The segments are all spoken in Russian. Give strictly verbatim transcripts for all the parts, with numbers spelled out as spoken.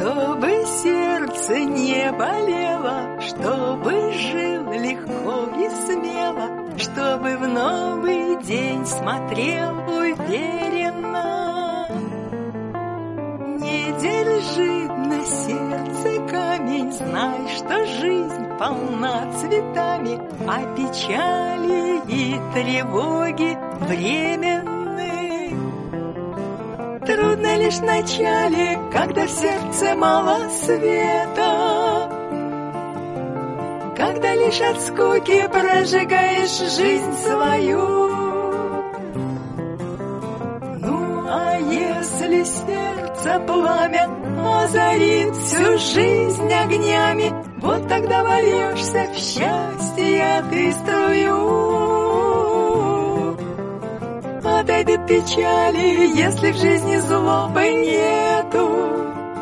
чтобы сердце не болело, чтобы жил легко и смело, чтобы в новый день смотрел уверенно. Не держи на сердце камень, знай, что жизнь полна цветами, а печали и тревоги временны. Трудно лишь в начале, когда в сердце мало света, когда лишь от скуки прожигаешь жизнь свою. Ну, а если сердце пламя озарит всю жизнь огнями, вот тогда вольешься в счастье ты струю. Отойдут печали, если в жизни злобы нету.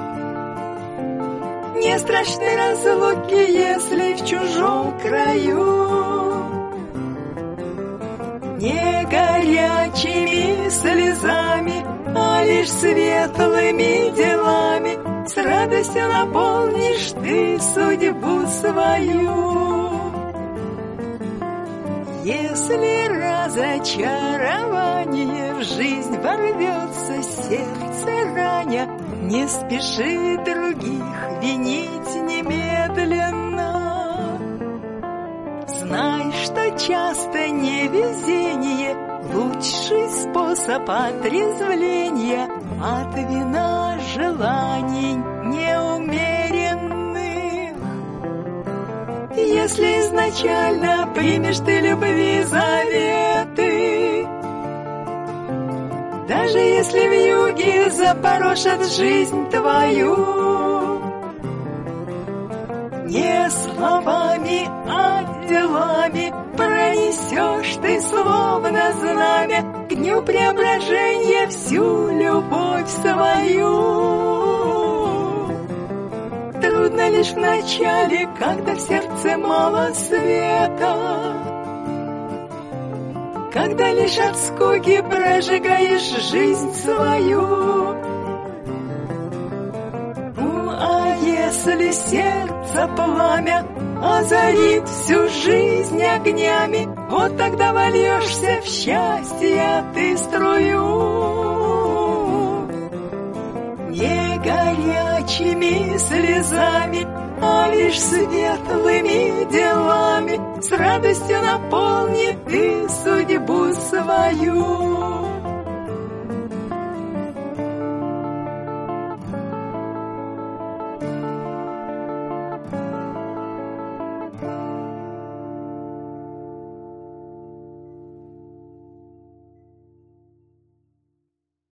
Не страшны разлуки, если в чужом краю. Не горячими слезами, а лишь светлыми делами с радостью наполнишь ты судьбу свою. Если разочарование в жизнь ворвется, сердце раня, не спеши других винить немедленно. Знай, что часто невезение — лучший способ отрезвления от вина желаний неумеренных. Если изначально примешь ты любви заветы, даже если вьюги запорошат жизнь твою, не словами, а делами пронесешь ты словно знамя к дню преображения всю любовь свою. Трудно лишь в начале, когда в сердце мало света, когда лишь от скуки прожигаешь жизнь свою. Ну, а если сердце пламя озарит всю жизнь огнями, вот тогда вольешься в счастье ты струю. Не горячими слезами, а лишь светлыми делами с радостью наполни ты судьбу свою.